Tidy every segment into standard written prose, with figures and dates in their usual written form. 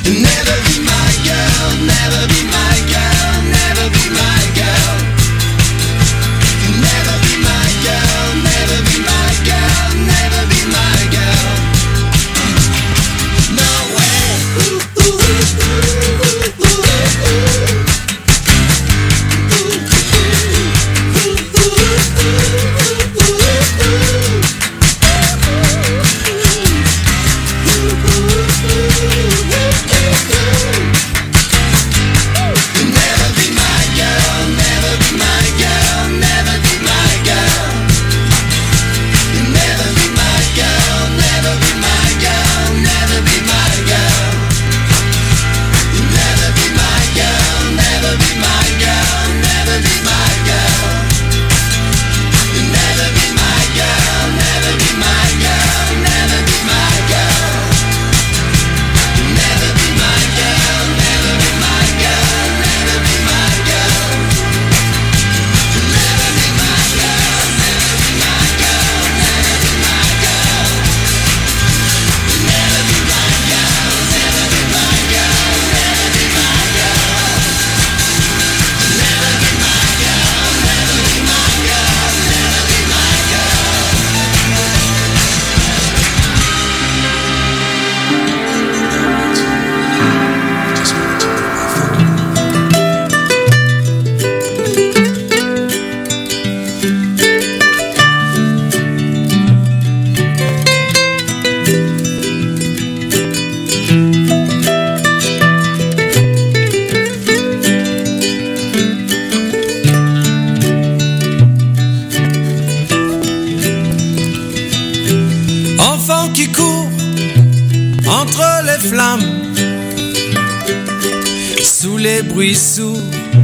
Sous les bruits sourds,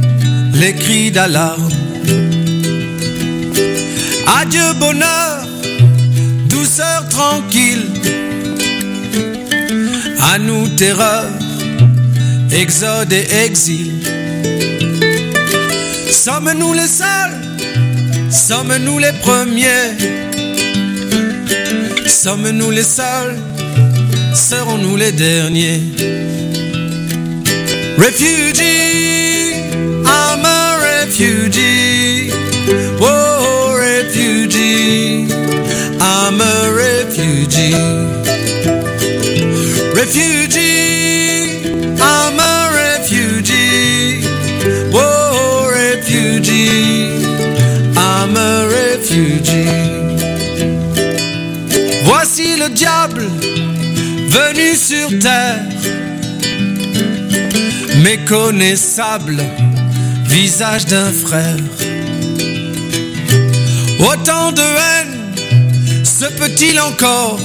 les cris d'alarme. Adieu bonheur, douceur tranquille. À nous terreur, exode et exil. Sommes-nous les seuls? Sommes-nous les premiers? Sommes-nous les seuls? Serons-nous les derniers? Refugee, I'm a refugee. Oh, refugee, I'm a refugee. Refugee, I'm a refugee. Oh, refugee, I'm a refugee. Voici le diable venu sur terre, méconnaissable, visage d'un frère. Autant de haine se peut-il encore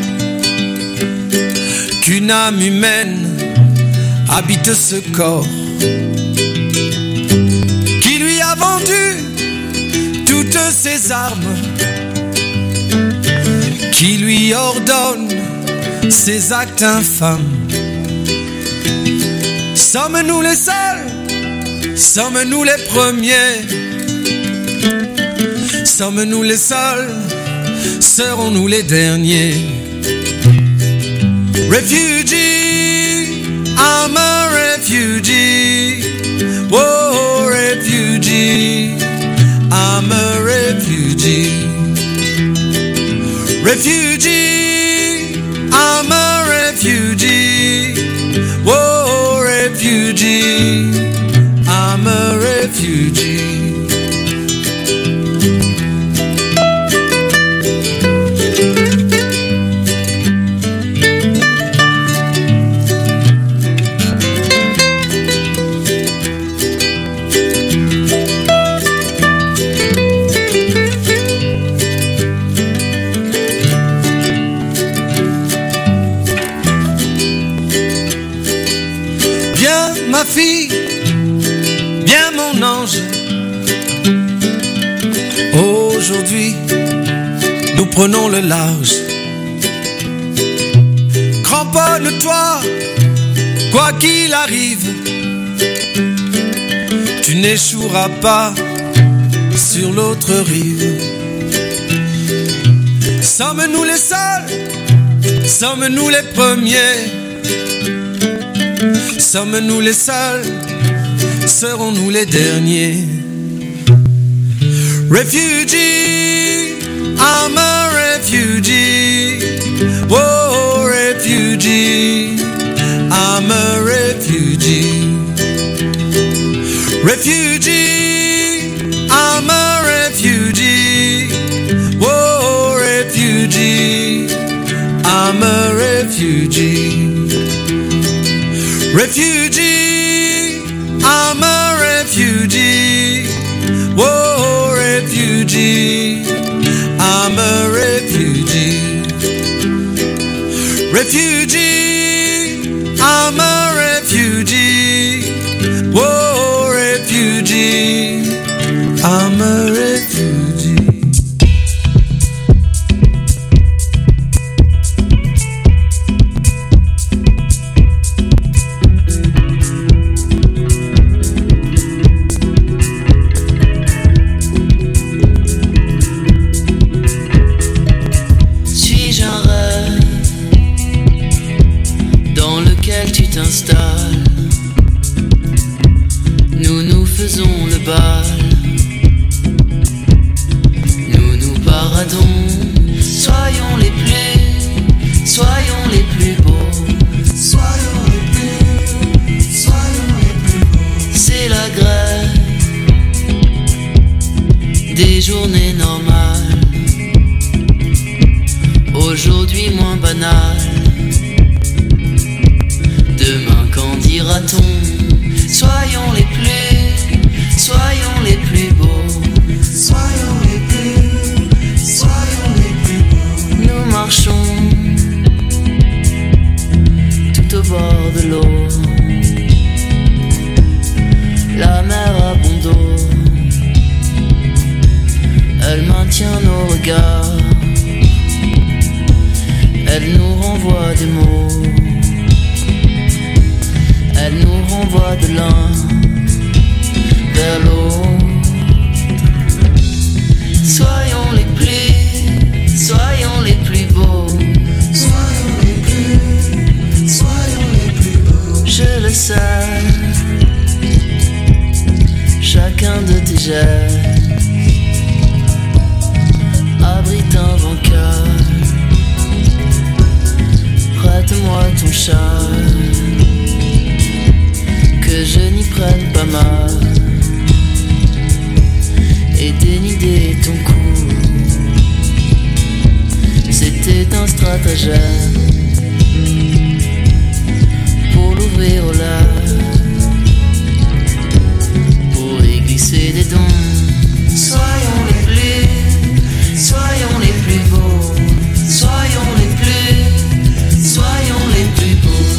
qu'une âme humaine habite ce corps qui lui a vendu toutes ses armes, qui lui ordonne ses actes infâmes. Sommes-nous les seuls? Sommes-nous les premiers? Sommes-nous les seuls? Serons-nous les derniers? Refugee, I'm a refugee. Oh, refugee, I'm a refugee. Refugee, I'm a refugee. Oh, refugee, I'm a refugee. Ma fille, viens mon ange. Aujourd'hui, nous prenons le large. Cramponne-toi, quoi qu'il arrive. Tu n'échoueras pas sur l'autre rive. Sommes-nous les seuls? Sommes-nous les premiers? Sommes-nous les seuls? Serons-nous les derniers? Refugee, I'm a refugee. Oh, refugee, I'm a refugee. Refugee, I'm a refugee. Oh, refugee, I'm a refugee. Refugee, I'm a refugee. Whoa, refugee, I'm a refugee. Refugee, I'm a refugee. Whoa, refugee, I'm a refugee. Nous nous faisons le bal, nous nous paradons. Soyons les plus beaux, soyons les plus beaux. C'est la grève des journées normales, aujourd'hui moins banales. Demain qu'en dira-t-on? Soyons les plus beaux, soyons les plus beaux. Nous marchons tout au bord de l'eau, la mer à bon dos, elle maintient nos regards, elle nous renvoie des mots, elle nous renvoie de l'un vers l'autre. Soyons les plus beaux, soyons les plus beaux. Je le sais, chacun de tes gestes abrite un vainqueur. Prête-moi ton char, que je n'y prenne pas mal, et dénider ton cou. C'était un stratagème pour l'ouvrir au large, pour y glisser des dons. Soyons les plus beaux, soyons les plus beaux.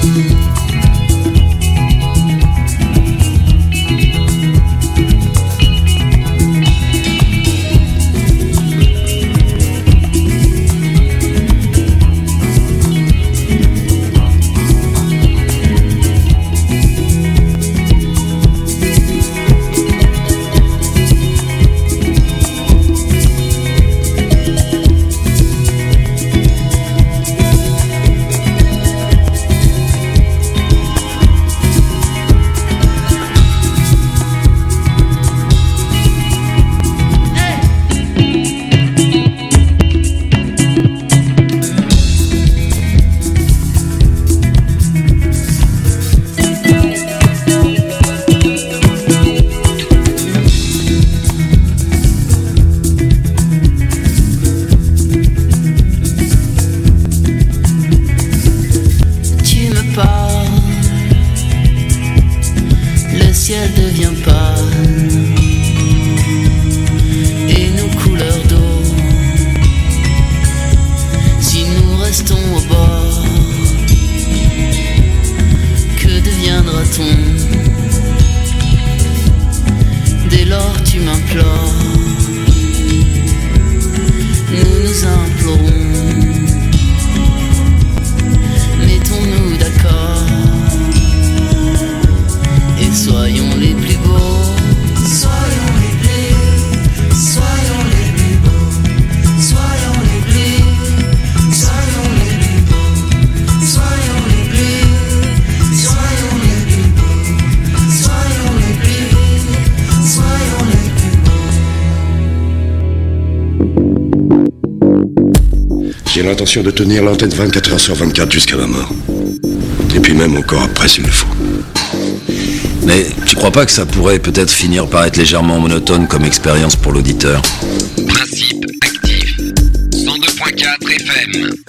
Dès lors tu m'implores, nous nous implorons, mettons-nous d'accord et soyons les plus beaux. qui a l'intention de tenir l'antenne 24 heures sur 24 jusqu'à la mort. Et puis même encore après s'il le faut. Mais tu crois pas que ça pourrait peut-être finir par être légèrement monotone comme expérience pour l'auditeur ? Principe actif. 102.4 FM.